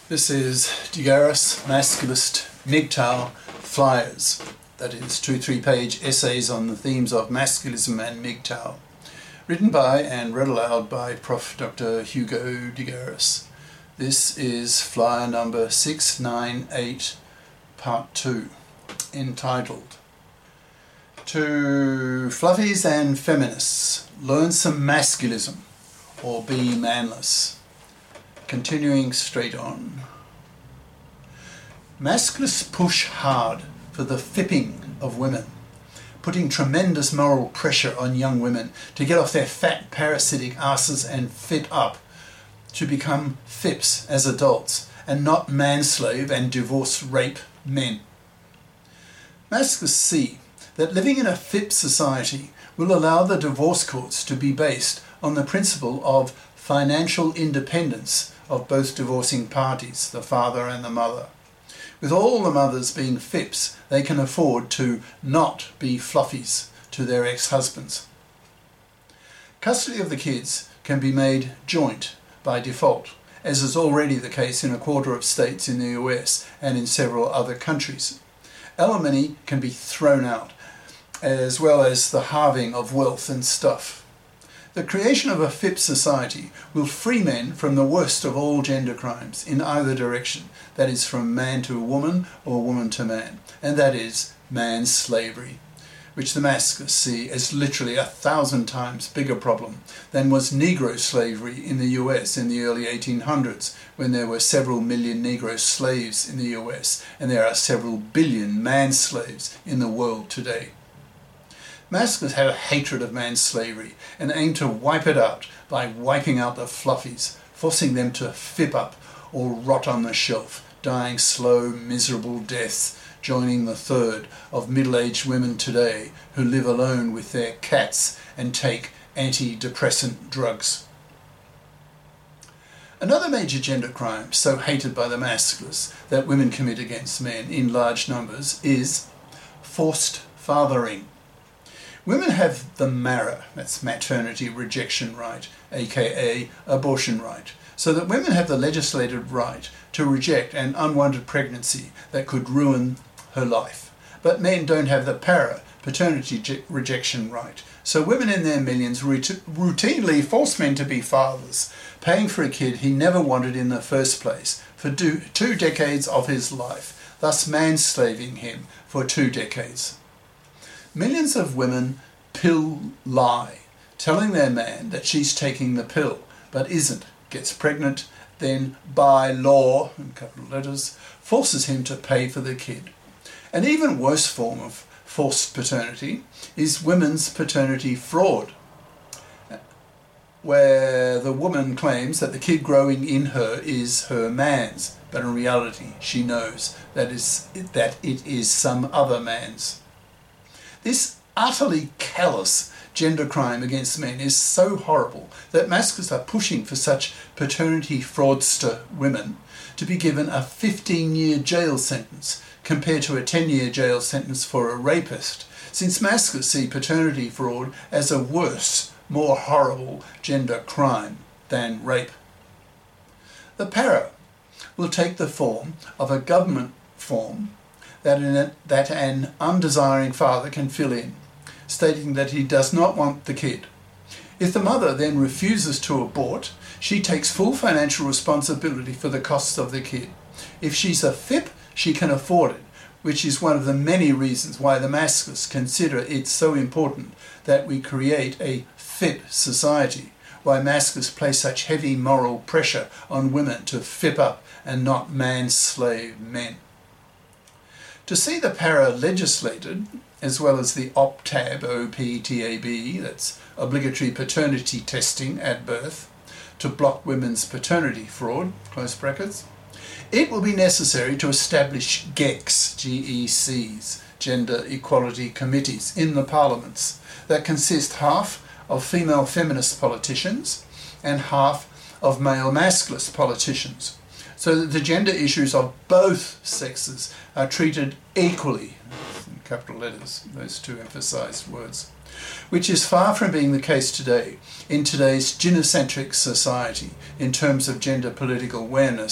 This is Digaris Masculist MGTOW Flyers, that is 2 3-page essays on the themes of masculism and MGTOW, written by and read aloud by Prof. Dr. Hugo Digaris. This is flyer number 698, part 2, entitled To Fluffies and Feminists, Learn Some Masculism or Be Manless. Continuing straight on. Masculists push hard for the fipping of women, putting tremendous moral pressure on young women to get off their fat parasitic asses and fit up, to become fips as adults and not manslave and divorce rape men. Masculists see that living in a FIP society will allow the divorce courts to be based on the principle of financial independence of both divorcing parties, the father and the mother. With all the mothers being FIPs, they can afford to not be fluffies to their ex-husbands. Custody of the kids can be made joint by default, as is already the case in a quarter of states in the US and in several other countries. Alimony can be thrown out, as well as the halving of wealth and stuff. The creation of a FIP society will free men from the worst of all gender crimes in either direction, that is from man to woman or woman to man, and that is man's slavery, which the masculists see as literally 1,000 times bigger problem than was Negro slavery in the US in the early 1800s, when there were several million Negro slaves in the US, and there are several billion man slaves in the world today. Masculists have a hatred of man's slavery and aim to wipe it out by wiping out the fluffies, forcing them to fip up or rot on the shelf, dying slow, miserable deaths, joining the third of middle-aged women today who live alone with their cats and take antidepressant drugs. Another major gender crime so hated by the masculists that women commit against men in large numbers is forced fathering. Women have the MARA, that's maternity rejection right, aka abortion right, so that women have the legislated right to reject an unwanted pregnancy that could ruin her life. But men don't have the PARA, paternity rejection right, so women in their millions routinely force men to be fathers, paying for a kid he never wanted in the first place for 2 decades of his life, thus manslaving him for 2 decades. Millions of women pill lie, telling their man that she's taking the pill, but isn't, gets pregnant, then by law, in capital letters, forces him to pay for the kid. An even worse form of forced paternity is women's paternity fraud, where the woman claims that the kid growing in her is her man's, but in reality she knows that it is some other man's. This utterly callous gender crime against men is so horrible that masculists are pushing for such paternity fraudster women to be given a 15-year jail sentence compared to a 10-year jail sentence for a rapist, since masculists see paternity fraud as a worse, more horrible gender crime than rape. The PARA will take the form of a government form that an undesiring father can fill in, stating that he does not want the kid. If the mother then refuses to abort, she takes full financial responsibility for the costs of the kid. If she's a FIP, she can afford it, which is one of the many reasons why the masculists consider it so important that we create a FIP society, why masculists place such heavy moral pressure on women to FIP up and not man-slave men. To see the PARA legislated, as well as the OPTAB, OPTAB, that's obligatory paternity testing at birth, to block women's paternity fraud, close brackets, it will be necessary to establish GECs, GECs, Gender Equality Committees, in the parliaments that consist half of female feminist politicians and half of male masculist politicians, so that the gender issues of both sexes are treated equally, in capital letters, those two emphasized words, which is far from being the case today in today's gynocentric society in terms of gender political awareness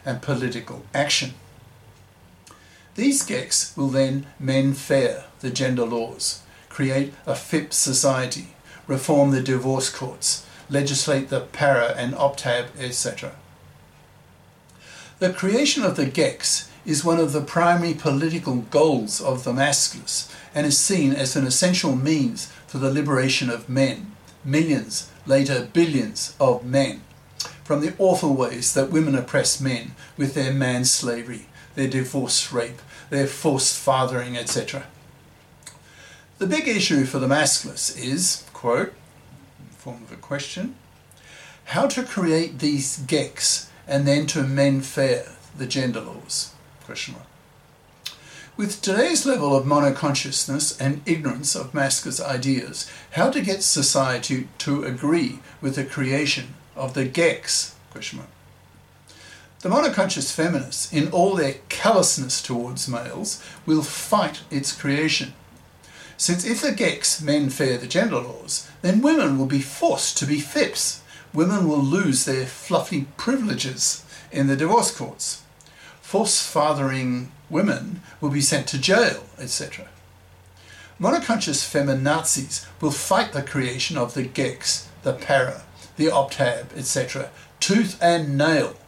and political action. These Gex will then mend fair the gender laws, create a FIP society, reform the divorce courts, legislate the para and optab, etc. The creation of the Gex is one of the primary political goals of the masculist and is seen as an essential means for the liberation of men, millions, later billions of men, from the awful ways that women oppress men with their manslavery, their divorce rape, their forced fathering, etc. The big issue for the masculists is, quote, in the form of a question, how to create these Gex and then to mend fair the gender laws, question mark. With today's level of monoconsciousness and ignorance of masculinist ideas, how to get society to agree with the creation of the Gex, question mark. The monoconscious feminists, in all their callousness towards males, will fight its creation. Since if the Gex mend fair the gender laws, then women will be forced to be FIPs. Women will lose their fluffy privileges in the divorce courts. Forced fathering women will be sent to jail, etc. Monoconscious feminazis will fight the creation of the Gex, the para, the optab, etc., tooth and nail.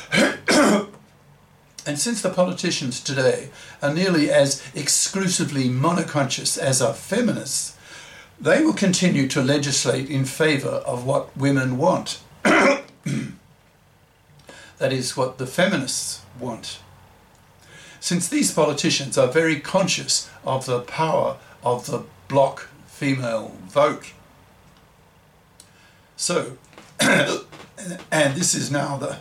And since the politicians today are nearly as exclusively monoconscious as are feminists, they will continue to legislate in favour of what women want. That is what the feminists want. Since these politicians are very conscious of the power of the bloc female vote. So, and this is now the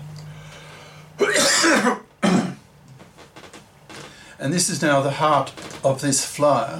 and this is now the heart of this flyer.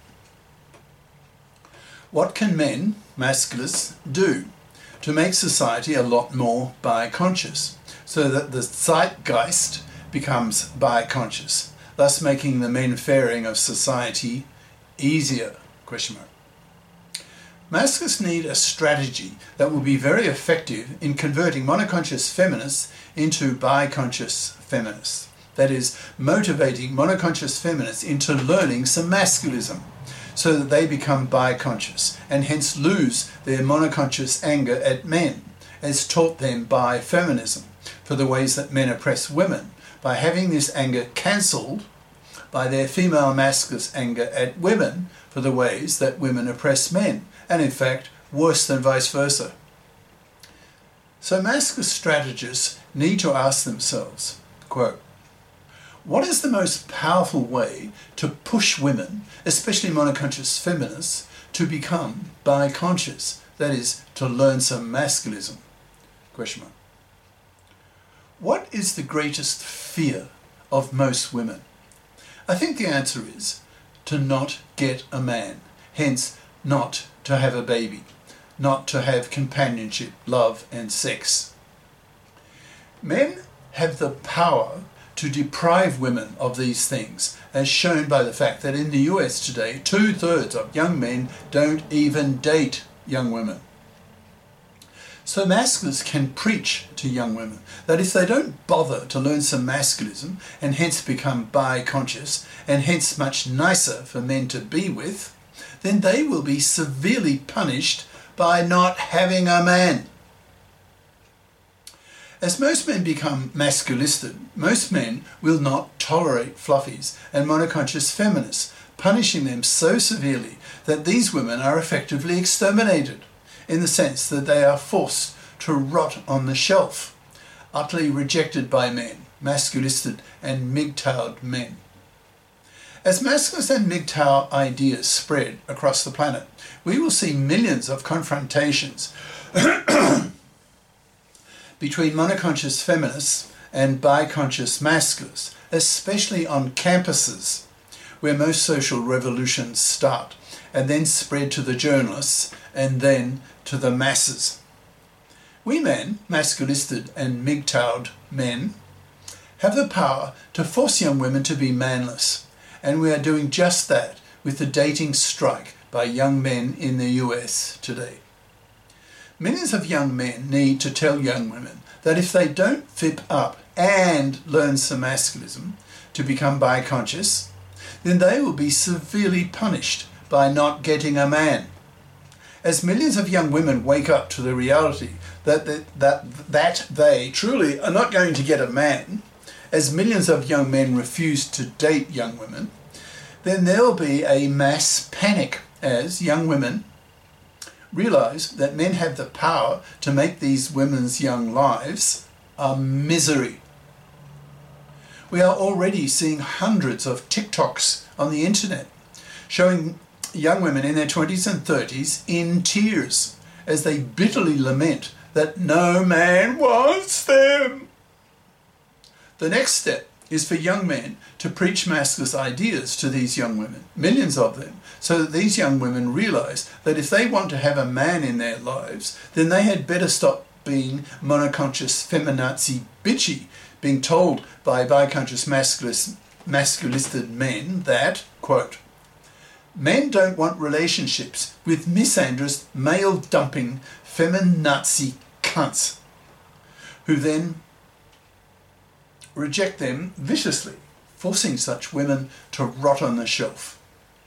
What can men, masculists, do to make society a lot more bi-conscious, so that the zeitgeist becomes bi-conscious, thus making the men fairing of society easier? Question mark. Masculists need a strategy that will be very effective in converting monoconscious feminists into bi-conscious feminists. That is, motivating monoconscious feminists into learning some masculism so that they become bi-conscious and hence lose their monoconscious anger at men, as taught them by feminism, for the ways that men oppress women, by having this anger cancelled by their female masculinist anger at women for the ways that women oppress men, and in fact, worse than vice versa. So masculinist strategists need to ask themselves, quote, what is the most powerful way to push women, especially monoconscious feminists, to become bi-conscious, that is, to learn some masculism? Question mark. What is the greatest fear of most women? I think the answer is to not get a man, hence not to have a baby, not to have companionship, love and sex. Men have the power to deprive women of these things, as shown by the fact that in the US today, 2/3 of young men don't even date young women. So masculists can preach to young women that if they don't bother to learn some masculism and hence become bi-conscious and hence much nicer for men to be with, then they will be severely punished by not having a man. As most men become masculisted, most men will not tolerate fluffies and monoconscious feminists, punishing them so severely that these women are effectively exterminated, in the sense that they are forced to rot on the shelf, utterly rejected by men, masculisted and MGTOWed men. As masculinist and MGTOW ideas spread across the planet, we will see millions of confrontations between monoconscious feminists and bi-conscious masculists, especially on campuses, where most social revolutions start, and then spread to the journalists, and then to the masses. We men, masculisted and MGTOWed men, have the power to force young women to be manless, and we are doing just that with the dating strike by young men in the US today. Millions of young men need to tell young women that if they don't FIP up and learn some masculism to become bi-conscious, then they will be severely punished by not getting a man. As millions of young women wake up to the reality that they truly are not going to get a man, as millions of young men refuse to date young women, then there will be a mass panic as young women realize that men have the power to make these women's young lives a misery. We are already seeing hundreds of TikToks on the internet showing young women in their 20s and 30s in tears as they bitterly lament that no man wants them. The next step is for young men to preach masculine ideas to these young women, millions of them, so that these young women realize that if they want to have a man in their lives, then they had better stop being monoconscious, feminazi, bitchy, being told by bi-conscious masculistic men that, quote, men don't want relationships with misandrous, male-dumping, feminazi cunts, who then reject them viciously, forcing such women to rot on the shelf.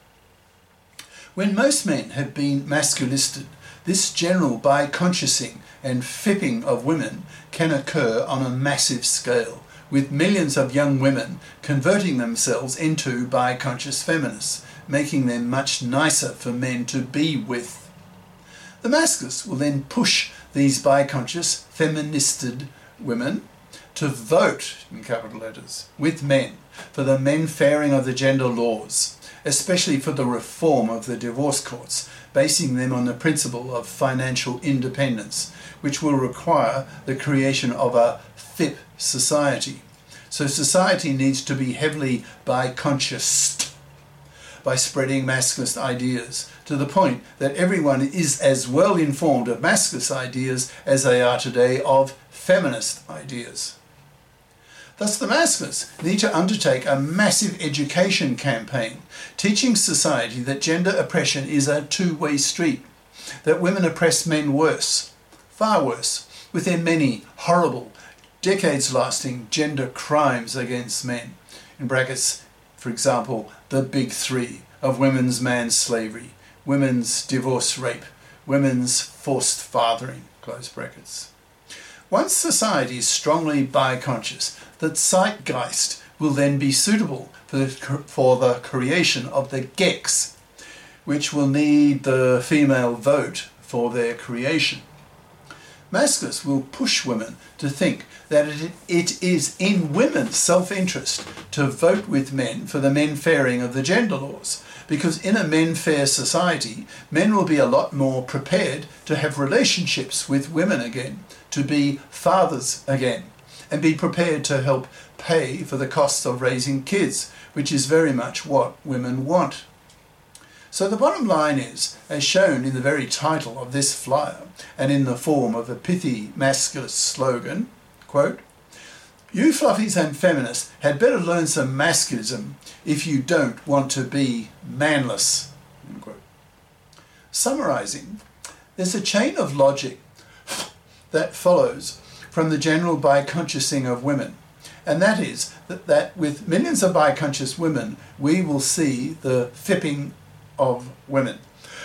When most men have been masculisted, this general bi-consciousing and fipping of women can occur on a massive scale, with millions of young women converting themselves into bi-conscious feminists, making them much nicer for men to be with. The masculists will then push these bi-conscious, feministed women to vote, in capital letters, with men for the men-fairing of the gender laws, especially for the reform of the divorce courts, basing them on the principle of financial independence, which will require the creation of a FIP society. So society needs to be heavily bi-conscious by spreading masculinist ideas to the point that everyone is as well informed of masculinist ideas as they are today of feminist ideas. Thus, the masculists need to undertake a massive education campaign, teaching society that gender oppression is a two-way street, that women oppress men worse, far worse, with their many horrible, decades-lasting gender crimes against men. In brackets, for example, the big three of women's manslavery, women's divorce rape, women's forced fathering, close brackets. Once society is strongly bi-conscious, the zeitgeist will then be suitable for the creation of the Gex, which will need the female vote for their creation. Masculists will push women to think that it is in women's self-interest to vote with men for the men-fairing of the gender laws, because in a men-fair society, men will be a lot more prepared to have relationships with women again, to be fathers again, and be prepared to help pay for the costs of raising kids, which is very much what women want. So the bottom line is, as shown in the very title of this flyer, and in the form of a pithy masculine slogan, quote, "You fluffies and feminists had better learn some masculism if you don't want to be manless." End quote. Summarizing, there's a chain of logic that follows from the general bi-consciousing of women, and that is that with millions of bi-conscious women, we will see the fipping of women,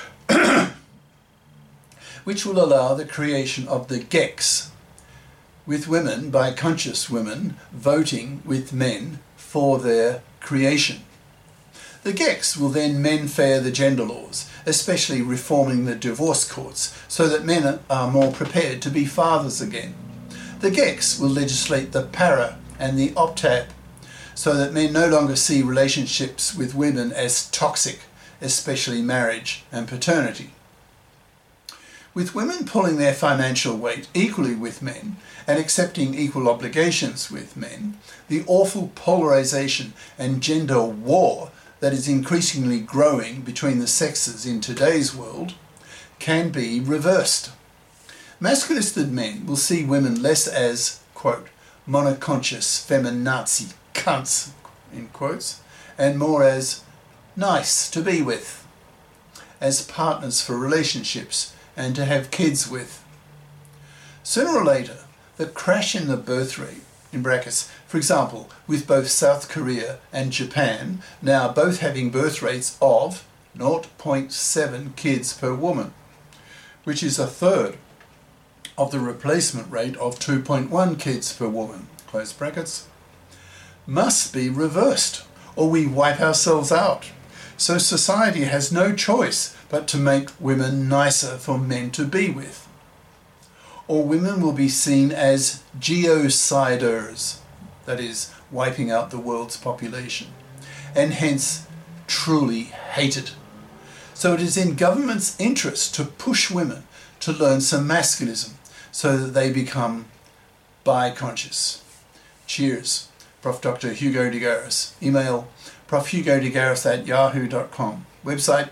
which will allow the creation of the Gex, with women, bi-conscious women, voting with men for their creation. The Gex will then men-fair the gender laws, especially reforming the divorce courts, so that men are more prepared to be fathers again. The Gex will legislate the para and the optab, so that men no longer see relationships with women as toxic, especially marriage and paternity. With women pulling their financial weight equally with men and accepting equal obligations with men, the awful polarization and gender war that is increasingly growing between the sexes in today's world can be reversed. Masculistic men will see women less as, quote, monoconscious feminazi cunts, in quotes, and more as nice to be with, as partners for relationships and to have kids with. Sooner or later, the crash in the birth rate in brackets. For example, with both South Korea and Japan now both having birth rates of 0.7 kids per woman, which is a third of the replacement rate of 2.1 kids per woman, close brackets, must be reversed or we wipe ourselves out. So society has no choice but to make women nicer for men to be with. Or women will be seen as genociders, that is, wiping out the world's population, and hence truly hated. So it is in government's interest to push women to learn some masculism so that they become bi-conscious. Cheers. Prof. Dr. Hugo de Garis. Email profhugodegaris@yahoo.com. Website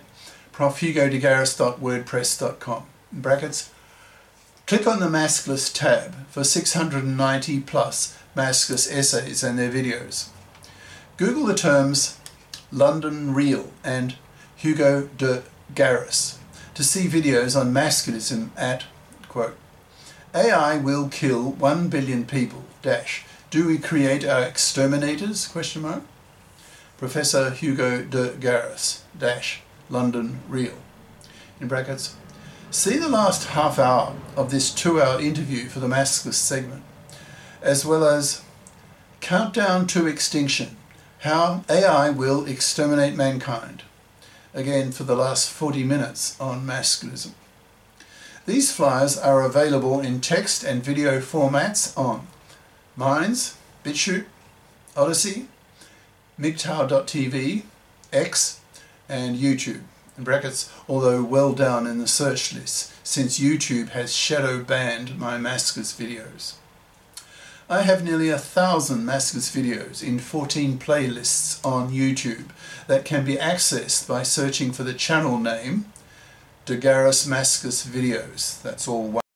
profhugodegaris.wordpress.com. In brackets, click on the Maskless tab for 690 plus Maskless essays and their videos. Google the terms London Real and Hugo de Garis to see videos on masculism at, quote, AI will kill 1 billion people, dash. Do we create our exterminators, question mark? Professor Hugo de Garis, dash, London Real. In brackets, see the last half hour of this 2-hour interview for the Maskless segment, as well as Countdown to Extinction, How AI Will Exterminate Mankind, again for the last 40 minutes on masculism. These flyers are available in text and video formats on Minds, BitChute, Odyssey, MGTOW.tv, X, and YouTube, in brackets, although well down in the search list since YouTube has shadow banned my Maskless videos. I have nearly 1,000 Maskless videos in 14 playlists on YouTube that can be accessed by searching for the channel name De Garis Maskless Videos. That's all one.